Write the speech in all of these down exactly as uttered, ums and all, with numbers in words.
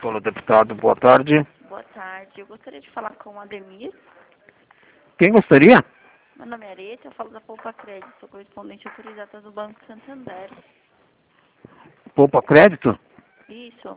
Fala, deputado, boa tarde. Boa tarde. Eu gostaria de falar com o Ademir. Quem gostaria? Meu nome é Areta, eu falo da Poupa Crédito, sou correspondente autorizada do Banco Santander. Poupa Crédito? Isso.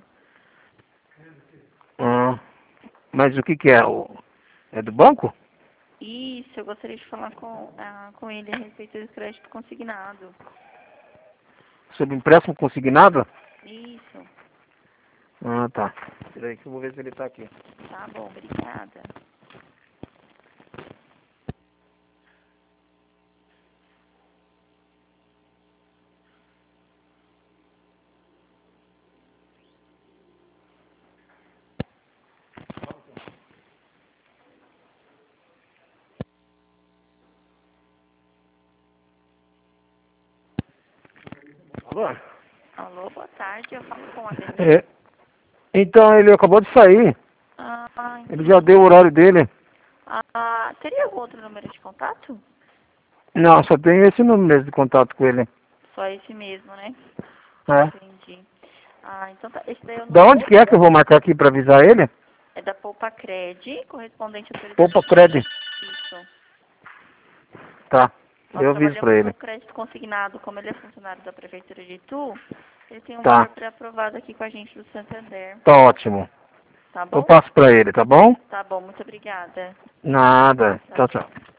Ah, mas o que que é? O- É do banco? Isso, eu gostaria de falar com, ah, com ele a respeito do crédito consignado. Sobre empréstimo consignado? Isso. Ah, tá. Espera aí que eu vou ver se ele tá aqui. Tá bom, obrigada. Alô? Alô, boa tarde, eu falo com o Ademir. É, então, ele acabou de sair. Ah, Ele já entendi. deu o horário dele. Ah, teria algum outro número de contato? Não, só tenho esse número mesmo de contato com ele. Só esse mesmo, né? É. Entendi. Ah, então tá. Esse daí é o Da onde número. que é que eu vou marcar aqui pra avisar ele? É da Poupa Cred, correspondente autorizada. Poupa Crédito. Isso. Tá. Nós Eu aviso pra trabalhamos ele. no crédito consignado, como ele é funcionário da Prefeitura de Itu, ele tem um Tá. valor pré-aprovado aqui com a gente do Santander. Tá ótimo. Tá Eu bom? passo pra ele, tá bom? Tá bom, muito obrigada. Nada. Tchau, Tchau, tchau. tchau.